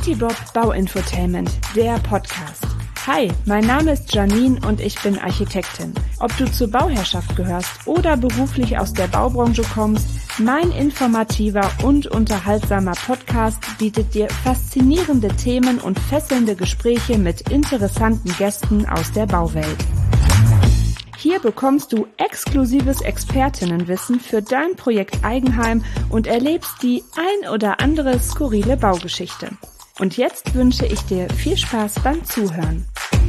Citybob Bauinfotainment, der Podcast. Hi, mein Name ist Janine und ich bin Architektin. Ob du zur Bauherrschaft gehörst oder beruflich aus der Baubranche kommst, mein informativer und unterhaltsamer Podcast bietet dir faszinierende Themen und fesselnde Gespräche mit interessanten Gästen aus der Bauwelt. Hier bekommst du exklusives Expertinnenwissen für dein Projekt Eigenheim und erlebst die ein oder andere skurrile Baugeschichte. Und jetzt wünsche ich dir viel Spaß beim Zuhören.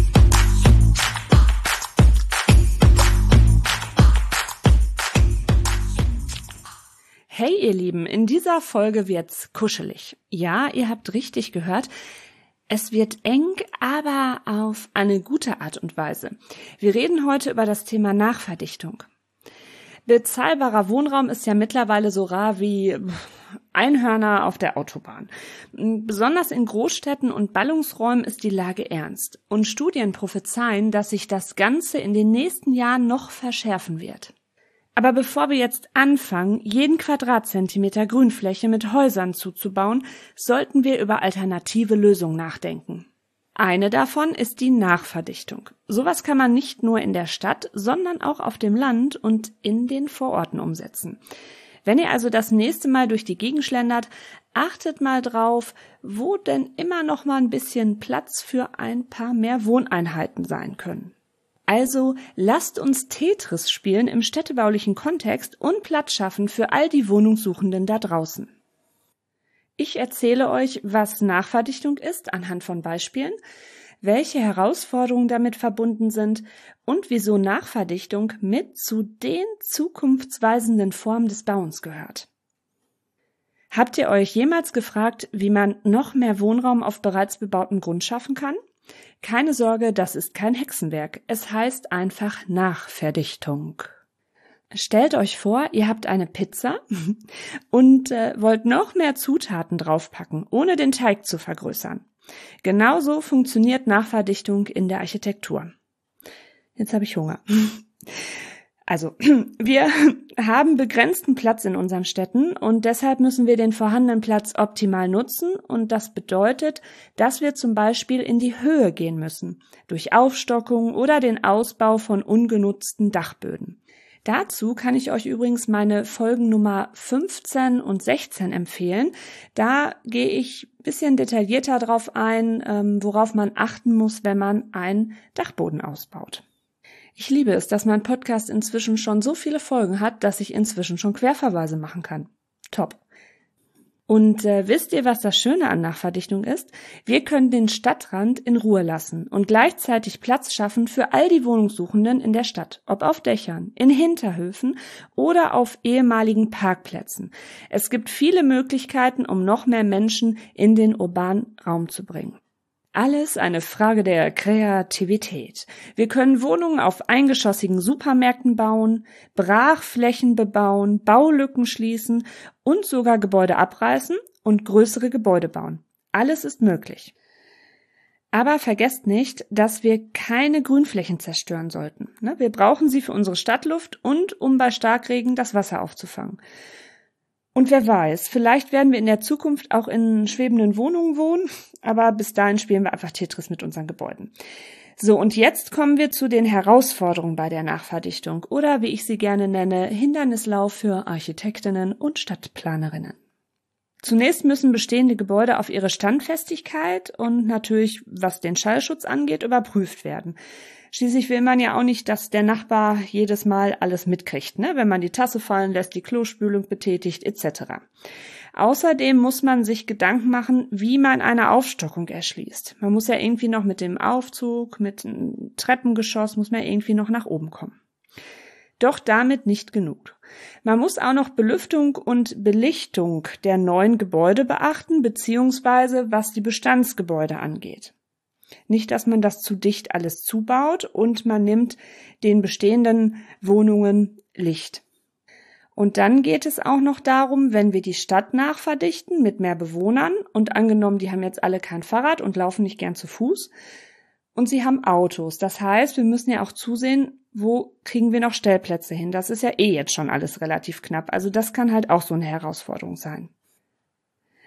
Hey ihr Lieben, in dieser Folge wird's kuschelig. Ja, ihr habt richtig gehört. Es wird eng, aber auf eine gute Art und Weise. Wir reden heute über das Thema Nachverdichtung. Bezahlbarer Wohnraum ist ja mittlerweile so rar wie Einhörner auf der Autobahn. Besonders in Großstädten und Ballungsräumen ist die Lage ernst. Und Studien prophezeien, dass sich das Ganze in den nächsten Jahren noch verschärfen wird. Aber bevor wir jetzt anfangen, jeden Quadratzentimeter Grünfläche mit Häusern zuzubauen, sollten wir über alternative Lösungen nachdenken. Eine davon ist die Nachverdichtung. Sowas kann man nicht nur in der Stadt, sondern auch auf dem Land und in den Vororten umsetzen. Wenn ihr also das nächste Mal durch die Gegend schlendert, achtet mal drauf, wo denn immer noch mal ein bisschen Platz für ein paar mehr Wohneinheiten sein können. Also lasst uns Tetris spielen im städtebaulichen Kontext und Platz schaffen für all die Wohnungssuchenden da draußen. Ich erzähle euch, was Nachverdichtung ist, anhand von Beispielen, welche Herausforderungen damit verbunden sind und wieso Nachverdichtung mit zu den zukunftsweisenden Formen des Bauens gehört. Habt ihr euch jemals gefragt, wie man noch mehr Wohnraum auf bereits bebautem Grund schaffen kann? Keine Sorge, das ist kein Hexenwerk. Es heißt einfach Nachverdichtung. Stellt euch vor, ihr habt eine Pizza und wollt noch mehr Zutaten draufpacken, ohne den Teig zu vergrößern. Genauso funktioniert Nachverdichtung in der Architektur. Jetzt habe ich Hunger. Also, wir haben begrenzten Platz in unseren Städten und deshalb müssen wir den vorhandenen Platz optimal nutzen und das bedeutet, dass wir zum Beispiel in die Höhe gehen müssen, durch Aufstockung oder den Ausbau von ungenutzten Dachböden. Dazu kann ich euch übrigens meine Folgen Nummer 15 und 16 empfehlen. Da gehe ich ein bisschen detaillierter drauf ein, worauf man achten muss, wenn man einen Dachboden ausbaut. Ich liebe es, dass mein Podcast inzwischen schon so viele Folgen hat, dass ich inzwischen schon Querverweise machen kann. Top. Und wisst ihr, was das Schöne an Nachverdichtung ist? Wir können den Stadtrand in Ruhe lassen und gleichzeitig Platz schaffen für all die Wohnungssuchenden in der Stadt, ob auf Dächern, in Hinterhöfen oder auf ehemaligen Parkplätzen. Es gibt viele Möglichkeiten, um noch mehr Menschen in den urbanen Raum zu bringen. Alles eine Frage der Kreativität. Wir können Wohnungen auf eingeschossigen Supermärkten bauen, Brachflächen bebauen, Baulücken schließen und sogar Gebäude abreißen und größere Gebäude bauen. Alles ist möglich. Aber vergesst nicht, dass wir keine Grünflächen zerstören sollten. Wir brauchen sie für unsere Stadtluft und um bei Starkregen das Wasser aufzufangen. Und wer weiß, vielleicht werden wir in der Zukunft auch in schwebenden Wohnungen wohnen, aber bis dahin spielen wir einfach Tetris mit unseren Gebäuden. So, und jetzt kommen wir zu den Herausforderungen bei der Nachverdichtung oder wie ich sie gerne nenne, Hindernislauf für Architektinnen und Stadtplanerinnen. Zunächst müssen bestehende Gebäude auf ihre Standfestigkeit und natürlich, was den Schallschutz angeht, überprüft werden. Schließlich will man ja auch nicht, dass der Nachbar jedes Mal alles mitkriegt, wenn man die Tasse fallen lässt, die Klospülung betätigt etc. Außerdem muss man sich Gedanken machen, wie man eine Aufstockung erschließt. Man muss ja irgendwie noch mit dem Aufzug, mit dem Treppengeschoss, muss man irgendwie noch nach oben kommen. Doch damit nicht genug. Man muss auch noch Belüftung und Belichtung der neuen Gebäude beachten, beziehungsweise was die Bestandsgebäude angeht. Nicht, dass man das zu dicht alles zubaut und man nimmt den bestehenden Wohnungen Licht. Und dann geht es auch noch darum, wenn wir die Stadt nachverdichten mit mehr Bewohnern und angenommen, die haben jetzt alle kein Fahrrad und laufen nicht gern zu Fuß und sie haben Autos. Das heißt, wir müssen ja auch zusehen, wo kriegen wir noch Stellplätze hin. Das ist ja jetzt schon alles relativ knapp. Also das kann halt auch so eine Herausforderung sein.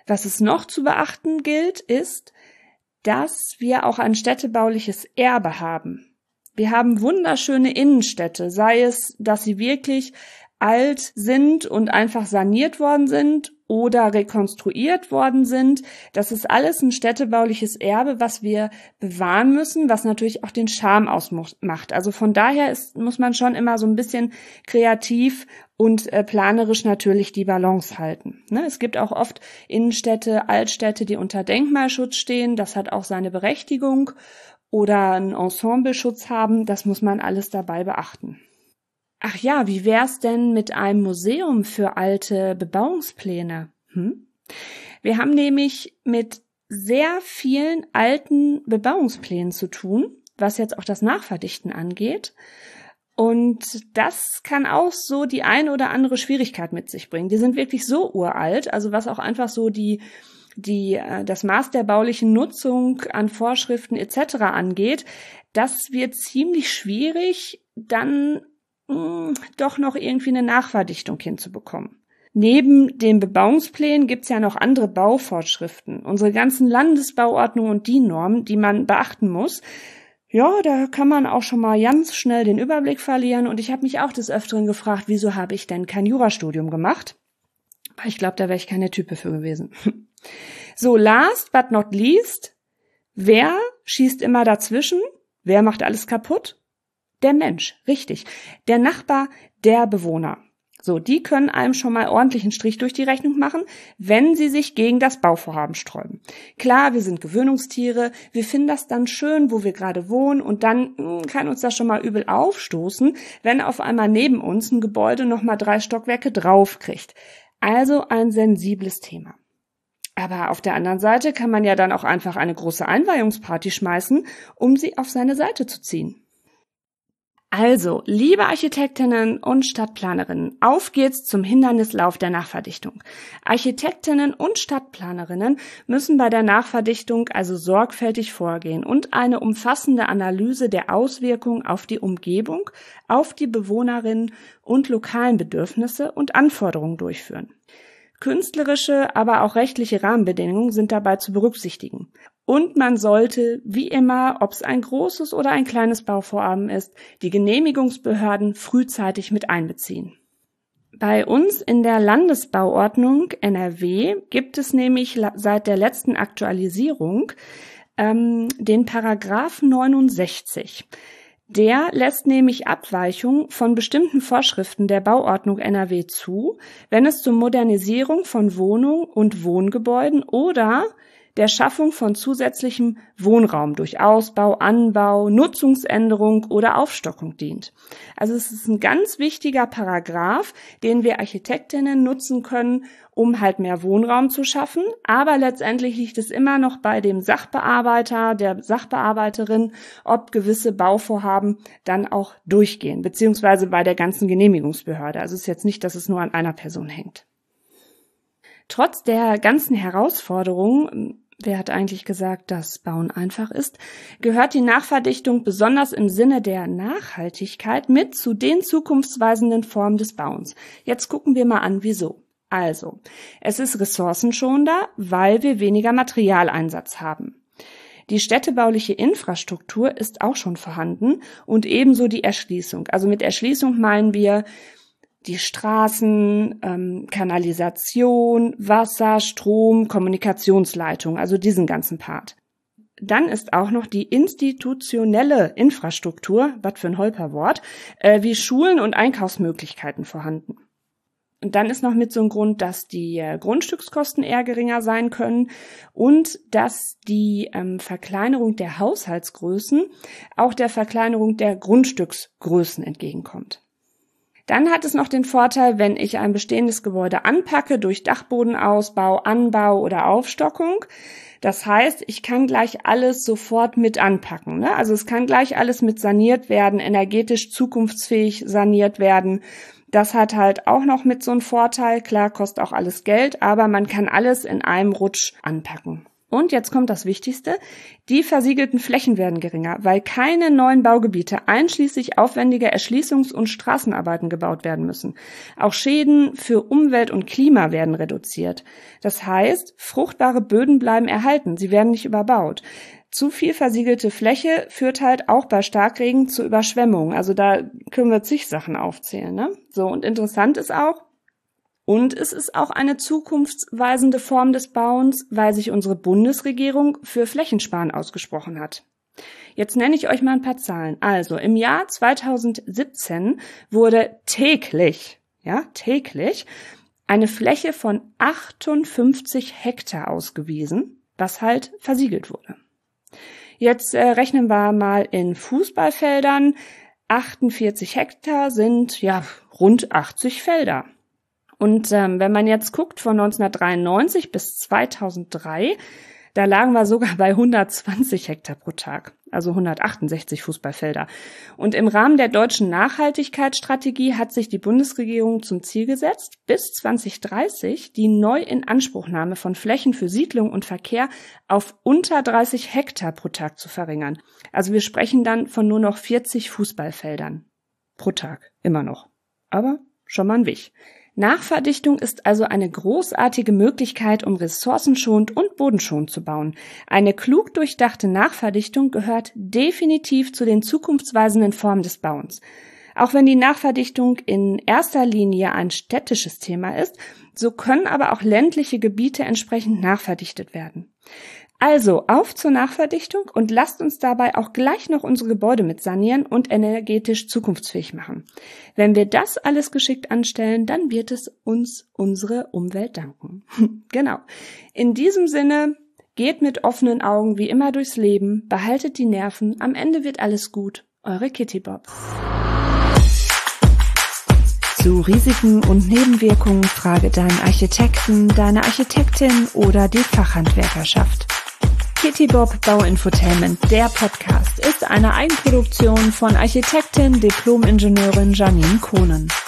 Was es noch zu beachten gilt, ist, dass wir auch ein städtebauliches Erbe haben. Wir haben wunderschöne Innenstädte, sei es, dass sie wirklich alt sind und einfach saniert worden sind oder rekonstruiert worden sind. Das ist alles ein städtebauliches Erbe, was wir bewahren müssen, was natürlich auch den Charme ausmacht. Also von daher muss man schon immer so ein bisschen kreativ und planerisch natürlich die Balance halten. Ne? Es gibt auch oft Innenstädte, Altstädte, die unter Denkmalschutz stehen. Das hat auch seine Berechtigung. Oder einen Ensembleschutz haben. Das muss man alles dabei beachten. Ach ja, wie wär's denn mit einem Museum für alte Bebauungspläne? Wir haben nämlich mit sehr vielen alten Bebauungsplänen zu tun, was jetzt auch das Nachverdichten angeht. Und das kann auch so die ein oder andere Schwierigkeit mit sich bringen. Die sind wirklich so uralt, also was auch einfach so das Maß der baulichen Nutzung an Vorschriften etc. angeht, das wird ziemlich schwierig, dann doch noch irgendwie eine Nachverdichtung hinzubekommen. Neben den Bebauungsplänen gibt's ja noch andere Bauvorschriften, unsere ganzen Landesbauordnungen und DIN-Normen, die man beachten muss. Ja, da kann man auch schon mal ganz schnell den Überblick verlieren und ich habe mich auch des Öfteren gefragt, wieso habe ich denn kein Jurastudium gemacht? Weil ich glaube, da wäre ich keine Type für gewesen. So, last but not least, wer schießt immer dazwischen? Wer macht alles kaputt? Der Mensch, richtig. Der Nachbar, der Bewohner. So, die können einem schon mal ordentlichen Strich durch die Rechnung machen, wenn sie sich gegen das Bauvorhaben sträuben. Klar, wir sind Gewöhnungstiere, wir finden das dann schön, wo wir gerade wohnen und dann kann uns das schon mal übel aufstoßen, wenn auf einmal neben uns ein Gebäude nochmal 3 Stockwerke draufkriegt. Also ein sensibles Thema. Aber auf der anderen Seite kann man ja dann auch einfach eine große Einweihungsparty schmeißen, um sie auf seine Seite zu ziehen. Also, liebe Architektinnen und Stadtplanerinnen, auf geht's zum Hindernislauf der Nachverdichtung. Architektinnen und Stadtplanerinnen müssen bei der Nachverdichtung also sorgfältig vorgehen und eine umfassende Analyse der Auswirkungen auf die Umgebung, auf die Bewohnerinnen und lokalen Bedürfnisse und Anforderungen durchführen. Künstlerische, aber auch rechtliche Rahmenbedingungen sind dabei zu berücksichtigen. Und man sollte, wie immer, ob es ein großes oder ein kleines Bauvorhaben ist, die Genehmigungsbehörden frühzeitig mit einbeziehen. Bei uns in der Landesbauordnung NRW gibt es nämlich seit der letzten Aktualisierung den Paragraph 69. Der lässt nämlich Abweichungen von bestimmten Vorschriften der Bauordnung NRW zu, wenn es zur Modernisierung von Wohnungen und Wohngebäuden oder der Schaffung von zusätzlichem Wohnraum durch Ausbau, Anbau, Nutzungsänderung oder Aufstockung dient. Also es ist ein ganz wichtiger Paragraph, den wir Architektinnen nutzen können, um halt mehr Wohnraum zu schaffen. Aber letztendlich liegt es immer noch bei dem Sachbearbeiter, der Sachbearbeiterin, ob gewisse Bauvorhaben dann auch durchgehen, beziehungsweise bei der ganzen Genehmigungsbehörde. Also es ist jetzt nicht, dass es nur an einer Person hängt. Trotz der ganzen Herausforderungen, wer hat eigentlich gesagt, dass Bauen einfach ist, gehört die Nachverdichtung besonders im Sinne der Nachhaltigkeit mit zu den zukunftsweisenden Formen des Bauens. Jetzt gucken wir mal an, wieso. Also, es ist ressourcenschonender, weil wir weniger Materialeinsatz haben. Die städtebauliche Infrastruktur ist auch schon vorhanden und ebenso die Erschließung. Also mit Erschließung meinen wir die Straßen, Kanalisation, Wasser, Strom, Kommunikationsleitung, also diesen ganzen Part. Dann ist auch noch die institutionelle Infrastruktur, was für ein Holperwort, wie Schulen und Einkaufsmöglichkeiten vorhanden. Und dann ist noch mit so ein Grund, dass die Grundstückskosten eher geringer sein können und dass die Verkleinerung der Haushaltsgrößen auch der Verkleinerung der Grundstücksgrößen entgegenkommt. Dann hat es noch den Vorteil, wenn ich ein bestehendes Gebäude anpacke durch Dachbodenausbau, Anbau oder Aufstockung. Das heißt, ich kann gleich alles sofort mit anpacken, ne? Also es kann gleich alles mit saniert werden, energetisch zukunftsfähig saniert werden. Das hat halt auch noch mit so einem Vorteil. Klar, kostet auch alles Geld, aber man kann alles in einem Rutsch anpacken. Und jetzt kommt das Wichtigste, die versiegelten Flächen werden geringer, weil keine neuen Baugebiete einschließlich aufwendiger Erschließungs- und Straßenarbeiten gebaut werden müssen. Auch Schäden für Umwelt und Klima werden reduziert. Das heißt, fruchtbare Böden bleiben erhalten, sie werden nicht überbaut. Zu viel versiegelte Fläche führt halt auch bei Starkregen zu Überschwemmungen. Also da können wir zig Sachen aufzählen, ne? So, und interessant ist auch, und es ist auch eine zukunftsweisende Form des Bauens, weil sich unsere Bundesregierung für Flächensparen ausgesprochen hat. Jetzt nenne ich euch mal ein paar Zahlen. Also im Jahr 2017 wurde täglich eine Fläche von 58 Hektar ausgewiesen, was halt versiegelt wurde. Jetzt rechnen wir mal in Fußballfeldern. 48 Hektar sind ja rund 80 Felder. Und wenn man jetzt guckt, von 1993 bis 2003, da lagen wir sogar bei 120 Hektar pro Tag, also 168 Fußballfelder. Und im Rahmen der deutschen Nachhaltigkeitsstrategie hat sich die Bundesregierung zum Ziel gesetzt, bis 2030 die Neuinanspruchnahme von Flächen für Siedlung und Verkehr auf unter 30 Hektar pro Tag zu verringern. Also wir sprechen dann von nur noch 40 Fußballfeldern pro Tag, immer noch. Aber schon mal ein Weg. Nachverdichtung ist also eine großartige Möglichkeit, um ressourcenschonend und bodenschonend zu bauen. Eine klug durchdachte Nachverdichtung gehört definitiv zu den zukunftsweisenden Formen des Bauens. Auch wenn die Nachverdichtung in erster Linie ein städtisches Thema ist, so können aber auch ländliche Gebiete entsprechend nachverdichtet werden. Also auf zur Nachverdichtung und lasst uns dabei auch gleich noch unsere Gebäude mit sanieren und energetisch zukunftsfähig machen. Wenn wir das alles geschickt anstellen, dann wird es uns unsere Umwelt danken. Genau. In diesem Sinne, geht mit offenen Augen wie immer durchs Leben, behaltet die Nerven, am Ende wird alles gut. Eure Kitty Bob. Zu Risiken und Nebenwirkungen frage deinen Architekten, deine Architektin oder die Fachhandwerkerschaft. Kitty Bob Bauinfotainment, der Podcast, ist eine Eigenproduktion von Architektin, Diplom-Ingenieurin Janine Kohnen.